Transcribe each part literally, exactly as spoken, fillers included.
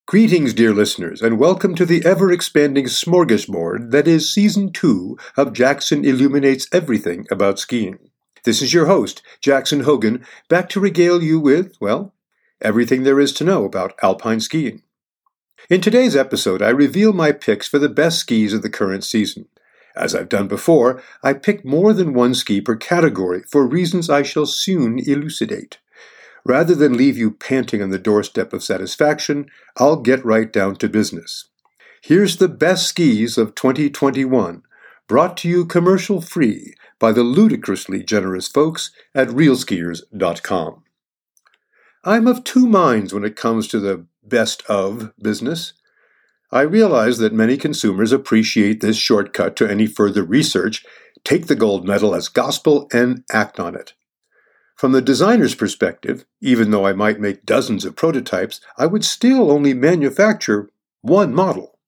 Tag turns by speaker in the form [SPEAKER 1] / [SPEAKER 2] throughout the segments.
[SPEAKER 1] Greetings, dear listeners, and welcome to the ever-expanding smorgasbord that is Season two of Jackson Illuminates Everything About Skiing. This is your host, Jackson Hogan, back to regale you with, well, everything there is to know about alpine skiing. In today's episode, I reveal my picks for the best skis of the current season. As I've done before, I pick more than one ski per category for reasons I shall soon elucidate. Rather than leave you panting on the doorstep of satisfaction, I'll get right down to business. Here's the best skis of twenty twenty-one, brought to you commercial-free by the ludicrously generous folks at real skiers dot com. I'm of two minds when it comes to the best of business. I realize that many consumers appreciate this shortcut to any further research, take the gold medal as gospel, and act on it. From the designer's perspective, even though I might make dozens of prototypes, I would still only manufacture one model.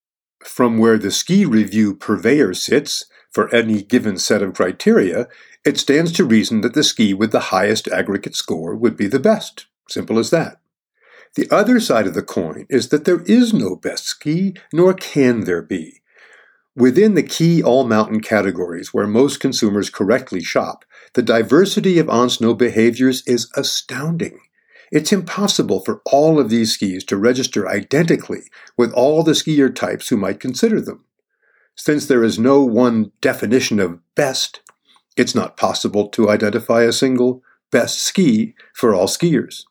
[SPEAKER 1] From where the ski review purveyor sits, for any given set of criteria, it stands to reason that the ski with the highest aggregate score would be the best. Simple as that. The other side of the coin is that there is no best ski, nor can there be. Within the key all-mountain categories where most consumers correctly shop, the diversity of on-snow behaviors is astounding. It's impossible for all of these skis to register identically with all the skier types who might consider them. Since there is no one definition of best, it's not possible to identify a single best ski for all skiers.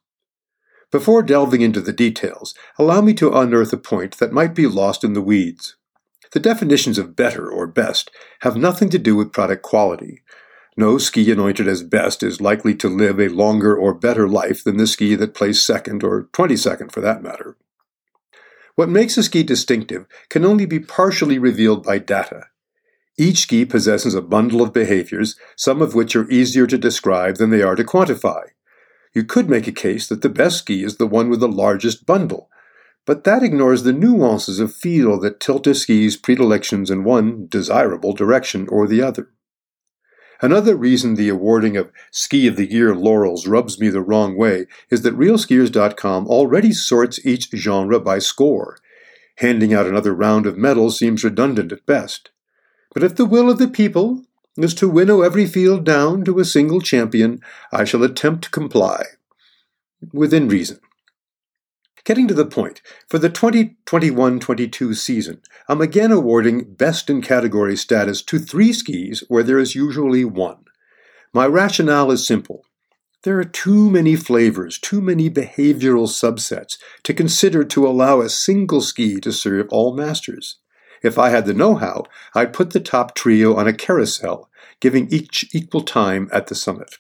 [SPEAKER 1] Before delving into the details, allow me to unearth a point that might be lost in the weeds. The definitions of better or best have nothing to do with product quality. No ski anointed as best is likely to live a longer or better life than the ski that placed second or twenty-second for that matter. What makes a ski distinctive can only be partially revealed by data. Each ski possesses a bundle of behaviors, some of which are easier to describe than they are to quantify. You could make a case that the best ski is the one with the largest bundle, but that ignores the nuances of feel that tilt a ski's predilections in one desirable direction or the other. Another reason the awarding of Ski of the Year laurels rubs me the wrong way is that real skiers dot com already sorts each genre by score. Handing out another round of medals seems redundant at best. But if the will of the people is to winnow every field down to a single champion, I shall attempt to comply. Within reason. Getting to the point, for the twenty twenty-one twenty-two season, I'm again awarding Best in Category status to three skis where there is usually one. My rationale is simple. There are too many flavors, too many behavioral subsets to consider to allow a single ski to serve all masters. If I had the know-how, I'd put the top trio on a carousel, giving each equal time at the summit.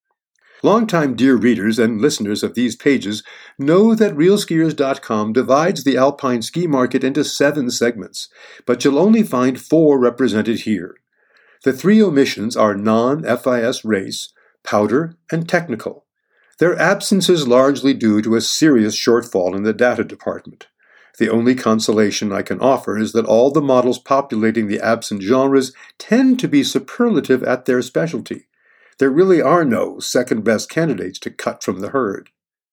[SPEAKER 1] Longtime dear readers and listeners of these pages know that real skiers dot com divides the alpine ski market into seven segments, but you'll only find four represented here. The three omissions are non-F I S race, powder, and technical. Their absence is largely due to a serious shortfall in the data department. The only consolation I can offer is that all the models populating the absent genres tend to be superlative at their specialty. There really are no second-best candidates to cut from the herd.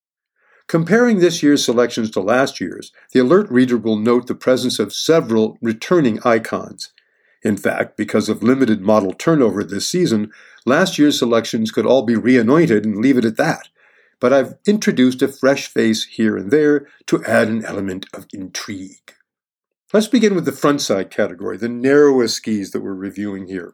[SPEAKER 1] Comparing this year's selections to last year's, the alert reader will note the presence of several returning icons. In fact, because of limited model turnover this season, last year's selections could all be re-anointed and leave it at that. But I've introduced a fresh face here and there to add an element of intrigue. Let's begin with the frontside category, the narrowest skis that we're reviewing here.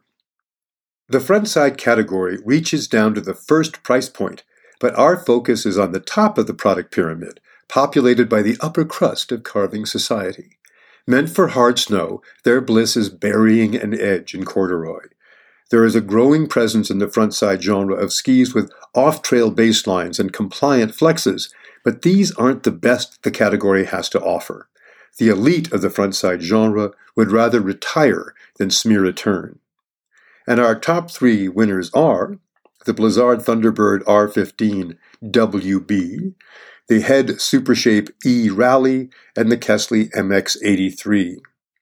[SPEAKER 1] The frontside category reaches down to the first price point, but our focus is on the top of the product pyramid, populated by the upper crust of carving society. Meant for hard snow, their bliss is burying an edge in corduroy. There is a growing presence in the frontside genre of skis with off-trail baselines and compliant flexes, but these aren't the best the category has to offer. The elite of the frontside genre would rather retire than smear a turn. And our top three winners are the Blizzard Thunderbird R fifteen W B, the Head Supershape E Rally, and the Kesley M X eighty-three.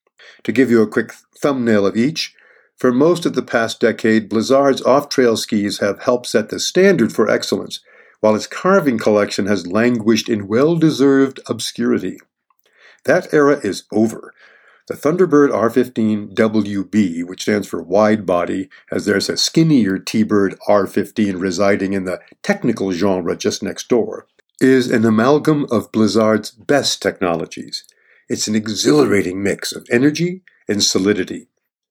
[SPEAKER 1] To give you a quick thumbnail of each, for most of the past decade, Blizzard's off-trail skis have helped set the standard for excellence, while its carving collection has languished in well-deserved obscurity. That era is over. The Thunderbird R fifteen W B, which stands for wide body, as there's a skinnier T-Bird R fifteen residing in the technical genre just next door, is an amalgam of Blizzard's best technologies. It's an exhilarating mix of energy and solidity.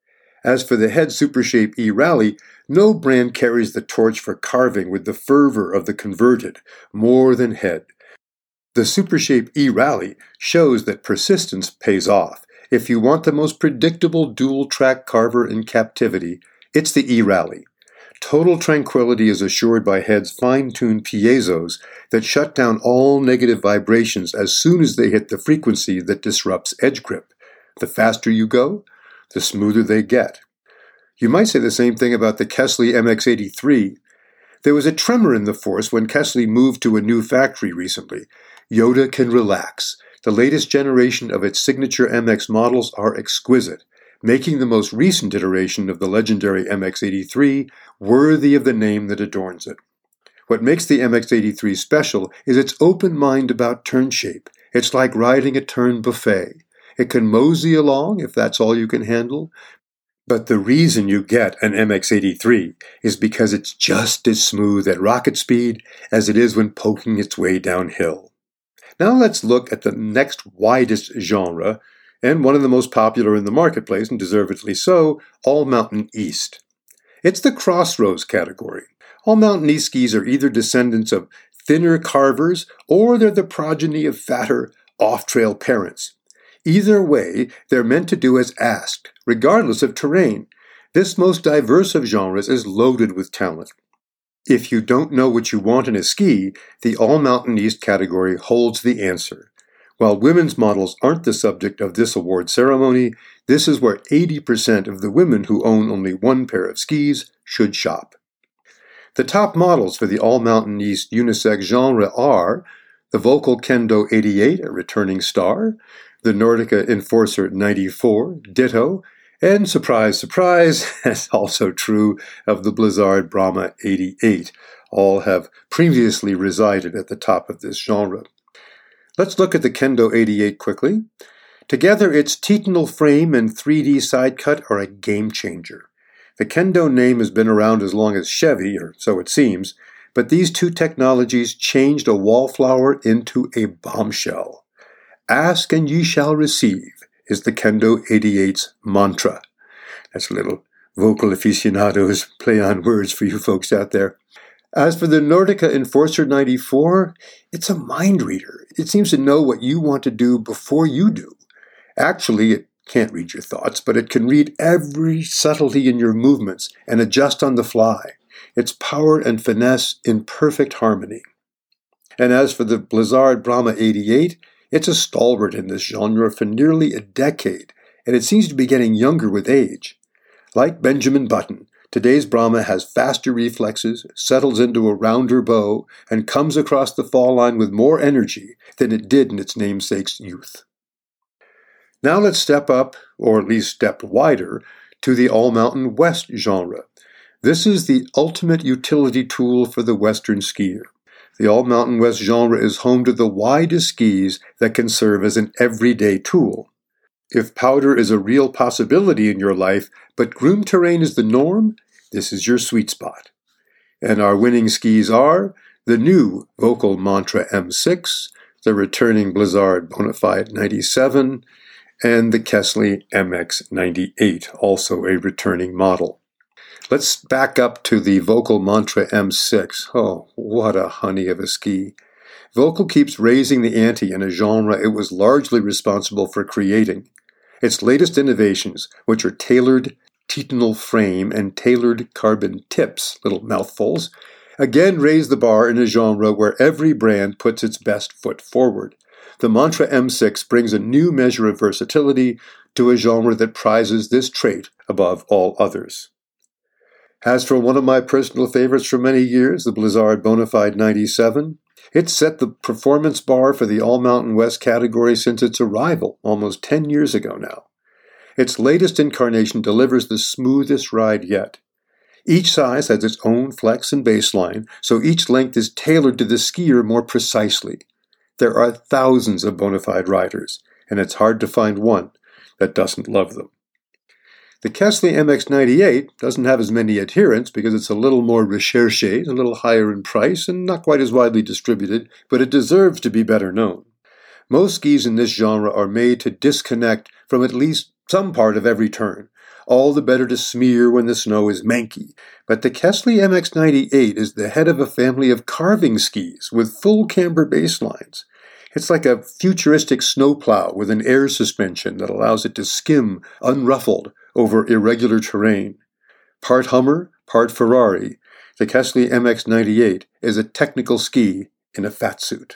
[SPEAKER 1] As for the Head Supershape E-Rally, no brand carries the torch for carving with the fervor of the converted, more than Head. The Supershape E-Rally shows that persistence pays off. If you want the most predictable dual-track carver in captivity, it's the E-Rally. Total tranquility is assured by Head's fine-tuned piezos that shut down all negative vibrations as soon as they hit the frequency that disrupts edge grip. The faster you go, the smoother they get. You might say the same thing about the Kesley M X eighty-three. There was a tremor in the force when Kesley moved to a new factory recently. Yoda can relax. The latest generation of its signature M X models are exquisite, making the most recent iteration of the legendary M X eighty-three worthy of the name that adorns it. What makes the M X eighty-three special is its open mind about turn shape. It's like riding a turn buffet. It can mosey along if that's all you can handle, but the reason you get an M X eighty-three is because it's just as smooth at rocket speed as it is when poking its way downhill. Now let's look at the next widest genre, and one of the most popular in the marketplace, and deservedly so, All Mountain East. It's the crossroads category. All Mountain East skis are either descendants of thinner carvers, or they're the progeny of fatter, off-trail parents. Either way, they're meant to do as asked, regardless of terrain. This most diverse of genres is loaded with talent. If you don't know what you want in a ski, the All Mountain East category holds the answer. While women's models aren't the subject of this award ceremony, this is where eighty percent of the women who own only one pair of skis should shop. The top models for the All Mountain East unisex genre are the Völkl Kendo eighty-eight, a returning star, the Nordica Enforcer ninety-four, ditto, and surprise, surprise, that's also true of the Blizzard Brahma eighty-eight. All have previously resided at the top of this genre. Let's look at the Kendo eighty-eight quickly. Together, its Titanal frame and three D side cut are a game changer. The Kendo name has been around as long as Chevy, or so it seems, but these two technologies changed a wallflower into a bombshell. Ask and ye shall receive is the Kendo eighty-eight's mantra. That's a little vocal aficionados play on words for you folks out there. As for the Nordica Enforcer ninety-four, it's a mind reader. It seems to know what you want to do before you do. Actually, it can't read your thoughts, but it can read every subtlety in your movements and adjust on the fly. Its power and finesse in perfect harmony. And as for the Blizzard Brahma eighty-eight, it's a stalwart in this genre for nearly a decade, and it seems to be getting younger with age. Like Benjamin Button, today's Brahma has faster reflexes, settles into a rounder bow, and comes across the fall line with more energy than it did in its namesake's youth. Now let's step up, or at least step wider, to the All Mountain West genre. This is the ultimate utility tool for the Western skier. The All Mountain West genre is home to the widest skis that can serve as an everyday tool. If powder is a real possibility in your life, but groomed terrain is the norm, this is your sweet spot. And our winning skis are the new Völkl Mantra M six, the returning Blizzard Bonafide ninety-seven, and the Kesley M X ninety-eight, also a returning model. Let's back up to the Völkl Mantra M six. Oh, what a honey of a ski. Völkl keeps raising the ante in a genre it was largely responsible for creating. Its latest innovations, which are tailored Titanal frame and tailored carbon tips, little mouthfuls, again raise the bar in a genre where every brand puts its best foot forward. The Mantra M six brings a new measure of versatility to a genre that prizes this trait above all others. As for one of my personal favorites for many years, the Blizzard Bonafide ninety-seven, it's set the performance bar for the All Mountain West category since its arrival almost ten years ago now. Its latest incarnation delivers the smoothest ride yet. Each size has its own flex and baseline, so each length is tailored to the skier more precisely. There are thousands of Bonafide riders, and it's hard to find one that doesn't love them. The Kesley M X ninety-eight doesn't have as many adherents because it's a little more recherché, a little higher in price, and not quite as widely distributed, but it deserves to be better known. Most skis in this genre are made to disconnect from at least some part of every turn, all the better to smear when the snow is manky. But the Kesley M X ninety-eight is the head of a family of carving skis with full camber baselines. It's like a futuristic snowplow with an air suspension that allows it to skim unruffled over irregular terrain. Part Hummer, part Ferrari, the Kesley M X ninety-eight is a technical ski in a fat suit.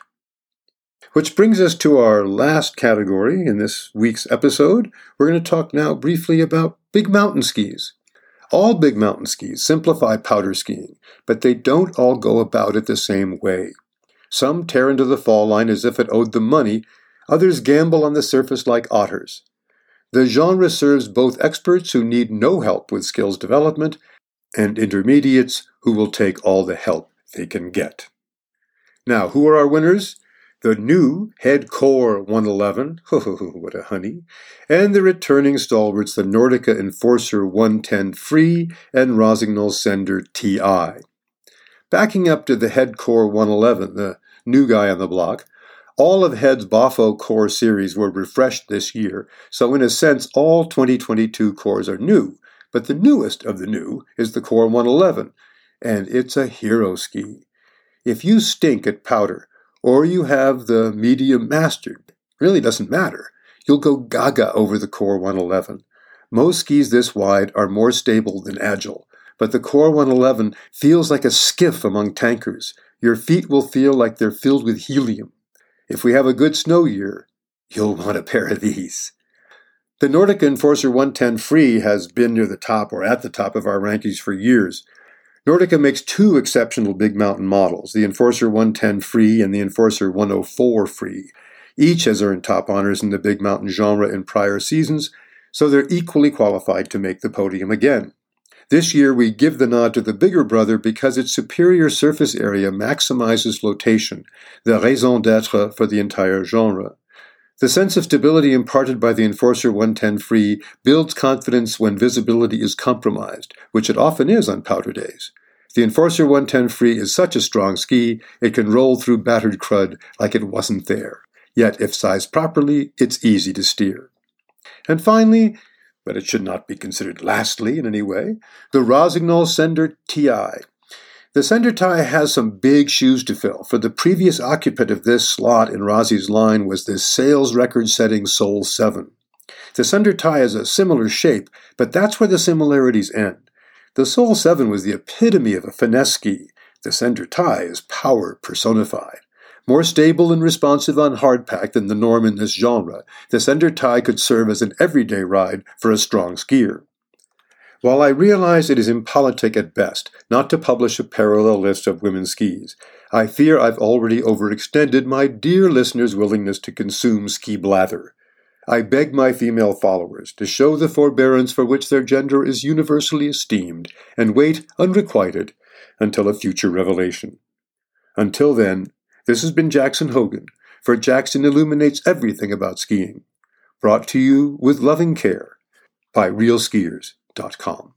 [SPEAKER 1] Which brings us to our last category in this week's episode. We're going to talk now briefly about big mountain skis. All big mountain skis simplify powder skiing, but they don't all go about it the same way. Some tear into the fall line as if it owed them money, others gamble on the surface like otters. The genre serves both experts who need no help with skills development and intermediates who will take all the help they can get. Now, who are our winners? The new Head Core one eleven, what a honey, and the returning stalwarts, the Nordica Enforcer one ten Free and Rossignol Sender T I. Backing up to the Head Core one eleven, the new guy on the block, all of Head's Bafo Core series were refreshed this year, so in a sense all twenty twenty-two cores are new, but the newest of the new is the Core one eleven, and it's a hero ski. If you stink at powder, or you have the medium mastered, really doesn't matter. You'll go gaga over the Core one eleven. Most skis this wide are more stable than agile, but the Core one eleven feels like a skiff among tankers. Your feet will feel like they're filled with helium. If we have a good snow year, you'll want a pair of these. The Nordica Enforcer one ten Free has been near the top or at the top of our rankings for years. Nordica makes two exceptional big mountain models, the Enforcer one ten Free and the Enforcer one oh four Free. Each has earned top honors in the big mountain genre in prior seasons, so they're equally qualified to make the podium again. This year we give the nod to the bigger brother because its superior surface area maximizes flotation, the raison d'être for the entire genre. The sense of stability imparted by the Enforcer one ten Free builds confidence when visibility is compromised, which it often is on powder days. The Enforcer one ten Free is such a strong ski, it can roll through battered crud like it wasn't there. Yet, if sized properly, it's easy to steer. And finally, but it should not be considered lastly in any way, the Rossignol Sender T I. The Sender Tie has some big shoes to fill, for the previous occupant of this slot in Rossi's line was this sales record-setting Soul seven. The Sender Tie has a similar shape, but that's where the similarities end. The Soul seven was the epitome of a finesse ski. The Sender Tie is power personified. More stable and responsive on hardpack than the norm in this genre, the Sender Tie could serve as an everyday ride for a strong skier. While I realize it is impolitic at best not to publish a parallel list of women's skis, I fear I've already overextended my dear listeners' willingness to consume ski blather. I beg my female followers to show the forbearance for which their gender is universally esteemed, and wait unrequited until a future revelation. Until then, this has been Jackson Hogan, for Jackson Illuminates Everything About Skiing, brought to you with loving care by real skiers dot com.